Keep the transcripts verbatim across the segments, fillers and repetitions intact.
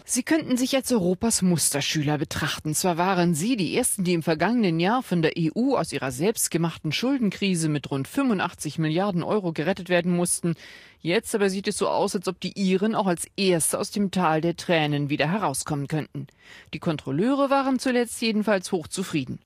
Sie könnten sich als Europas Musterschüler betrachten. Zwar waren Sie die Ersten, die im vergangenen Jahr von der E U aus ihrer selbstgemachten Schuldenkrise mit rund fünfundachtzig Milliarden Euro gerettet werden mussten. Jetzt aber sieht es so aus, als ob die Iren auch als Erste aus dem Tal der Tränen wieder herauskommen könnten. Die Kontrolleure waren zuletzt jedenfalls hochzufrieden.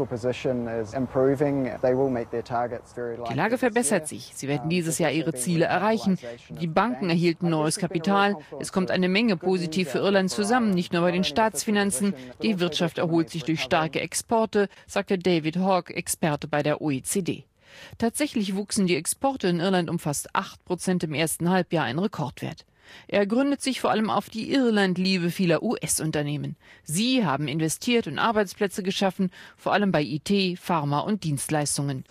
Die Lage verbessert sich. Sie werden dieses Jahr ihre Ziele erreichen. Die Banken erhielten neues Kapital. Es kommt eine Menge positiv für Irland zusammen, nicht nur bei den Staatsfinanzen. Die Wirtschaft erholt sich durch starke Exporte, sagte David Hawke, Experte bei der O E C D. Tatsächlich wuchsen die Exporte in Irland um fast acht Prozent im ersten Halbjahr, ein Rekordwert. Er gründet sich vor allem auf die Irlandliebe vieler U S-Unternehmen. Sie haben investiert und Arbeitsplätze geschaffen, vor allem bei I T, Pharma und Dienstleistungen.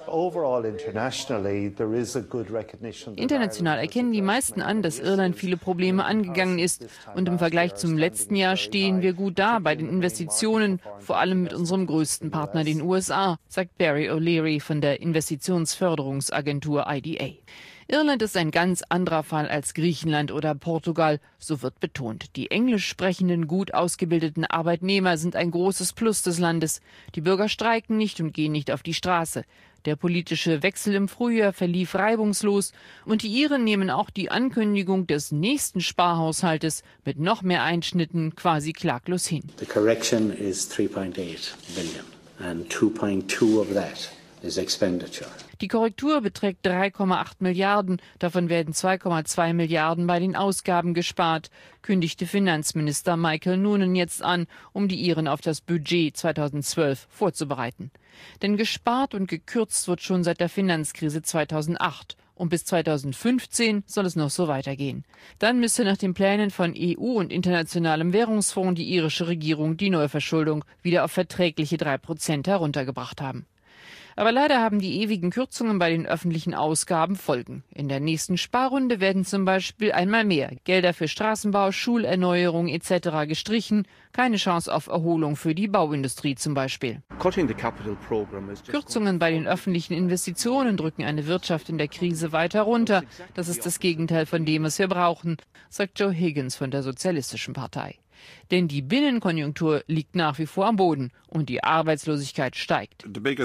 International erkennen die meisten an, dass Irland viele Probleme angegangen ist. Und im Vergleich zum letzten Jahr stehen wir gut da bei den Investitionen, vor allem mit unserem größten Partner, den U S A, sagt Barry O'Leary von der Investitionsförderungsagentur I D A. Irland ist ein ganz anderer Fall als Griechenland oder Portugal, so wird betont. Die englisch sprechenden, gut ausgebildeten Arbeitnehmer sind ein großes Plus des Landes. Die Bürger streiken nicht und gehen nicht auf die Straße. Der politische Wechsel im Frühjahr verlief reibungslos und die Iren nehmen auch die Ankündigung des nächsten Sparhaushaltes mit noch mehr Einschnitten quasi klaglos hin. The correction is three point eight billion and two point two of that is expenditure. Die Korrektur beträgt drei Komma acht Milliarden, davon werden zwei Komma zwei Milliarden bei den Ausgaben gespart, kündigte Finanzminister Michael Noonan jetzt an, um die Iren auf das Budget zweitausendzwölf vorzubereiten. Denn gespart und gekürzt wird schon seit der Finanzkrise zweitausendacht. Und bis zweitausendfünfzehn soll es noch so weitergehen. Dann müsse nach den Plänen von E U und Internationalem Währungsfonds die irische Regierung die Neuverschuldung wieder auf verträgliche drei Prozent heruntergebracht haben. Aber leider haben die ewigen Kürzungen bei den öffentlichen Ausgaben Folgen. In der nächsten Sparrunde werden zum Beispiel einmal mehr Gelder für Straßenbau, Schulerneuerung et cetera gestrichen. Keine Chance auf Erholung für die Bauindustrie zum Beispiel. Kürzungen bei den öffentlichen Investitionen drücken eine Wirtschaft in der Krise weiter runter. Das ist das Gegenteil von dem, was wir brauchen, sagt Joe Higgins von der Sozialistischen Partei. Denn die Binnenkonjunktur liegt nach wie vor am Boden und die Arbeitslosigkeit steigt.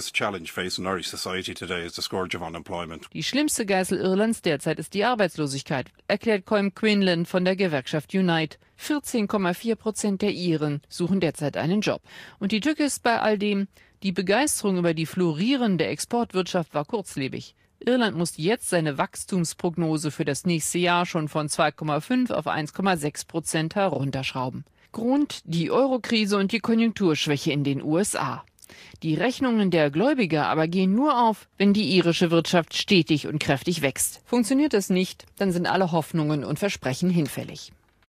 Die schlimmste Geißel Irlands derzeit ist die Arbeitslosigkeit, erklärt Colm Quinlan von der Gewerkschaft Unite. vierzehn Komma vier Prozent der Iren suchen derzeit einen Job. Und die Tücke ist bei all dem, die Begeisterung über die florierende Exportwirtschaft war kurzlebig. Irland muss jetzt seine Wachstumsprognose für das nächste Jahr schon von zwei Komma fünf auf eins Komma sechs Prozent herunterschrauben. Grund die Eurokrise und die Konjunkturschwäche in den U S A. Die Rechnungen der Gläubiger aber gehen nur auf, wenn die irische Wirtschaft stetig und kräftig wächst. Funktioniert das nicht, dann sind alle Hoffnungen und Versprechen hinfällig.